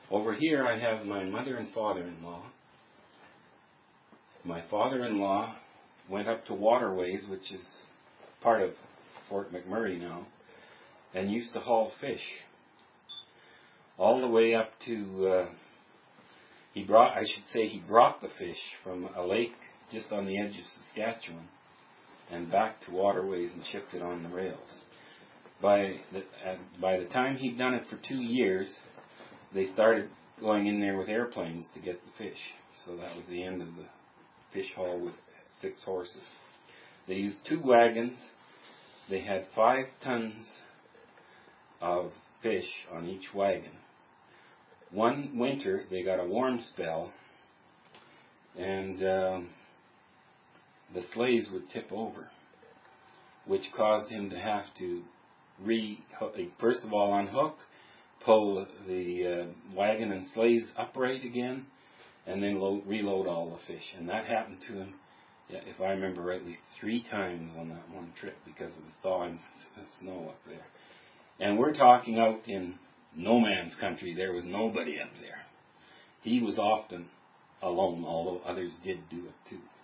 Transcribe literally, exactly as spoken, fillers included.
Over here I have my mother and father-in-law. My father-in-law went up to Waterways, which is part of Fort McMurray now, and used to haul fish all the way up to, uh, he brought, I should say he brought the fish from a lake just on the edge of Saskatchewan and back to Waterways and shipped it on the rails. By the, uh, by the time he'd done it for two years, they started going in there with airplanes to get the fish. So that was the end of the fish haul with six horses. They used two wagons. They had five tons of fish on each wagon. One winter, they got a warm spell, and um, the sleighs would tip over, which caused him to have to re first of all unhook, pull the uh, wagon and sleighs upright again, and then load, reload all the fish. And that happened to him, yeah, if I remember rightly, three times on that one trip because of the thaw and snow up there. And we're talking out in no man's country. There was nobody up there. He was often alone, although others did do it too.